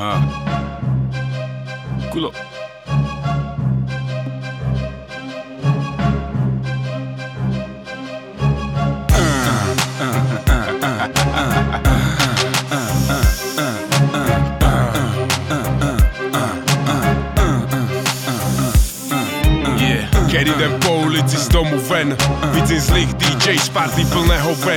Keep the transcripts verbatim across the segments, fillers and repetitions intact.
Aha. Kulo. Keď idem po ulici z domu ven, vidím zlých dý džej z party plného ven.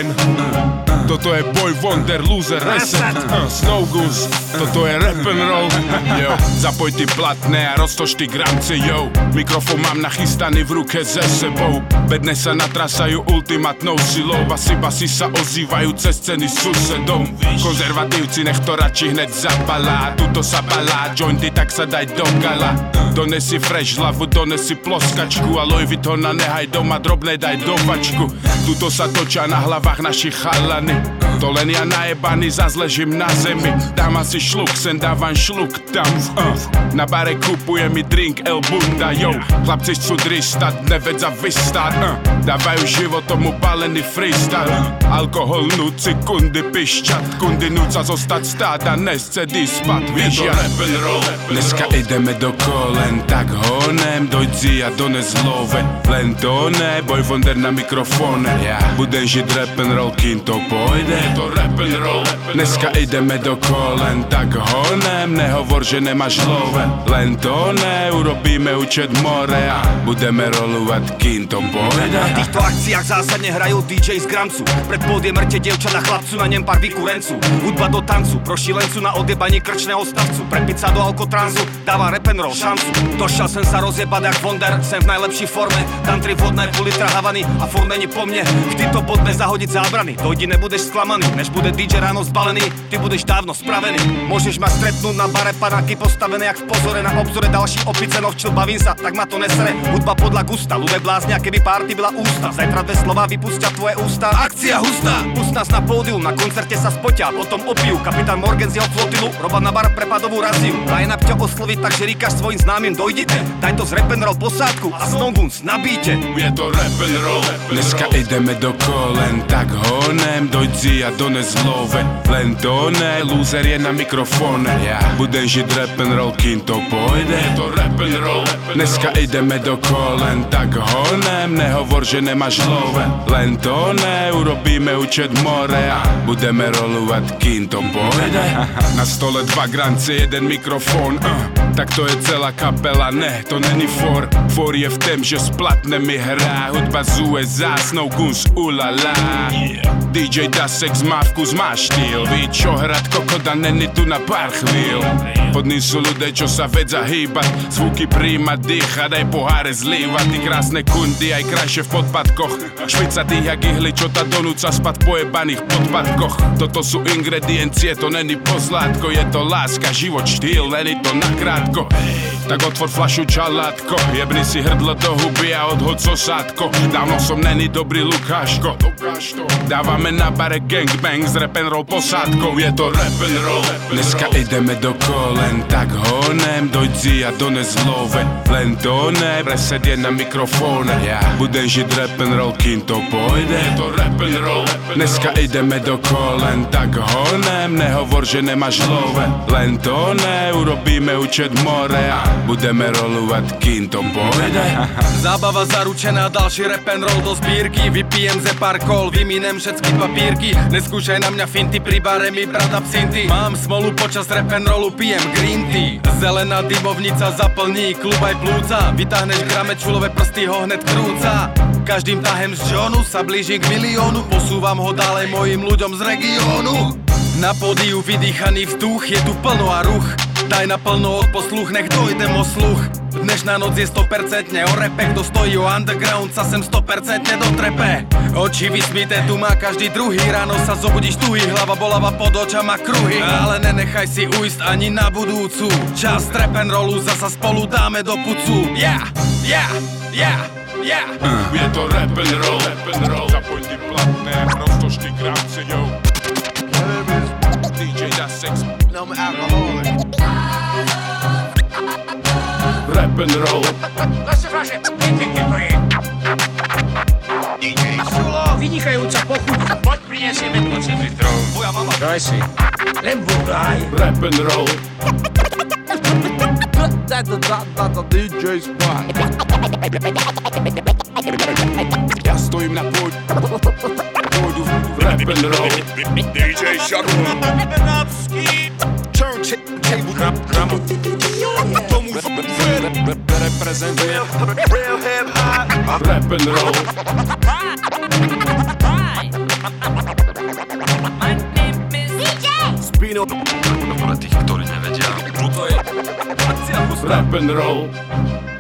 Toto je Boy Wonder, Loser, Reset, uh, Snow Goose. Toto je rap and roll. Yo, zapoj ty platné a roztoč ty gramce, yo. Mikrofón mám nachystaný v ruke ze sebou. Bedne sa natrasajú ultimátnou silou. Basy, basy sa ozývajú cez ceny susedom. Konzervatívci nech to radši hneď zapalá. Tuto sa balá, jointy tak sa daj do gala. Donesi fresh hlavu, donesi ploskačku a Louis Vuittona nehaj doma, drobné daj do vačku. Tuto sa točia na hlavách našich chalany. To len ja najebaný zas ležím na zemi. Dám asi šluk, sem dávam šluk tam uh. Na bare kupuje mi drink El Bunda, yo. Chlapci chcú dristať, nevedz a vystať uh. Dávajú život tomu palený freestyle uh. Alkohol núci kundy pišťat. Kundy núca zostať stáť a nescedí spad. Víš ja, dneska ideme do kolen, tak honem. Dojď a dones love, len to ne. Boy Wonder na mikrofóne, ja budem žiť rap and roll, kým to pôjde. Je to rap and roll. Dneska ideme do kolen, tak honem. Nehovor, že nemáš love, len to ne. Urobíme účet more a budeme rolovať, kým to pôjde. Na týchto akciách zásadne hrajú dý džej z Gramcu. Pred pódiem mŕte dievča na chlapcu, na nem pár vykurencu. Hudba do tancu, pro šilencu na odjebanie krčného stavcu. Prepiť sa do alkotransu, dáva rap and roll šancu. Došiel sem sa rozjebať jak Wonder, sem v najlepšej forme. Dám tri vodné pol litra Havany a furt není po mne. Vždy to poďme zahodiť zábrany, dojdi nebudeš sklamaný. Než bude dý džej ráno zbalený, ty budeš dávno spravený. Môžeš ma stretnúť na bare panáky postavené jak v pozore. Na obzore další opice novčil, bavím sa, tak ma to nesere. Hudba podľa gusta, ľudé bláznia, keby party byla ústa. Zajtra dve slova vypustia tvoje ústa. Akcia hustá! Pust nás na pódium, na koncerte sa spotia, potom opijú. Kapitán Morgan z jeho flotilu, Roba na bar prepadovú raziu. Line-up ťa osloviť, takže ríkaš svojim známym dojdite. Daj to z rap and roll posádku a Snow Goose nabíte. Je to rap and roll. Dneska ideme do kolen, tak honem. Dojď a dones love, len to ne. Loser je na mikrofóne, ja budem žiť rap and roll, kým to pôjde. Je to rap and roll. Dneska ideme do kolen, tak honem. Nehovor, že nemáš love, len to ne. Urobíme účet more a budeme rolovať, kým to pôjde. Na stole dva granci, jeden mikrofón, uh. Tak to je celá kapela, ne, to není for. For je v tém, že splatne mi hrá hudba z ú es á, Snow Goose, ulala. dý džej Dasex má vkus, má štýl. Ví čo hrať kokoda, není tu na pár chvíľ. Pod ním sú ľudia, čo sa vedza hýbať, zvuky príjmať, dýchať, aj poháre zlívať. Tí krásne kundy, aj krajšie v podpadkoch. Švicatých jak ihly, čo ta donúca spať po jebaných podpadkoch. Toto sú ingrediencie, to není pozlátko. Je to láska, život, štýl, není to nakrátko. Tak otvor fľašu čalátko, jebni si hrdlo do huby a odhoď sosátko. Dávno som není dobrý Lukáško. Dávame na bare gangbang s rap and roll posádkou. Je to rap and roll. Dneska ideme do kolen, tak honem. Dojď a dones love, len to ne. Reset je na mikrofóne, ja budem žiť rap and roll, kým to pôjde. Je to rap and roll. Dneska ideme do kolen, tak honem. Nehovor, že nemáš love, len to ne. Urobíme účet more a budeme rolovať, kým to pôjde. Zábava zaručená, ďalší rap and roll do zbírky. Vypijem ze pár kol, vyminem všetky papírky. Neskúšaj na mňa finty, pri bare mi brat absinty. Mám smolu počas rap and rollu, pijem green tea. Zelená dymovnica zaplní klub aj plúca. Vytáhneš grame, čulové prsty ho hned krúca. Každým tahem z Johnu sa blížim k miliónu. Posúvam ho ďalej mojim ľuďom z regiónu. Na pódiu vydýchaný vzduch, je tu plno a ruch. Daj naplno odposluch, nech dojdem o sluch. Dnešná noc je sto percent o repe. Kto stojí o underground, sa sem sto percent dotrepe. Oči vysmité tu má každý druhý. Ráno sa zobudíš tuhý, hlava bolava pod očama kruhy. Ale nenechaj si ujsť ani na budúcu. Čas rap and rollu zasa spolu dáme do pucu. Ja, ja, ja, ja. Je to rap and roll, rap and roll. Zapoj ty platné, roztoč ty gramce, yo. dý džej Dasex, no I'm alcoholic. Rap and roll. Zase vaše, pekne to je. dý džej Sulo. Vynikajúca pochuť. Poď pri priniesiem vedľačie vitrov. Moja mama. Daj si. Len búraj. Rap and roll. dý džej Spot. Ja stojím na pôd. Pôjdu Rap and roll. dý džej Shotgun. Turntable. Tomu reprezentuje Real hip hop. Rap and roll. Spino. Pre tých, ktorí nevedia, čo to je. Rap and roll.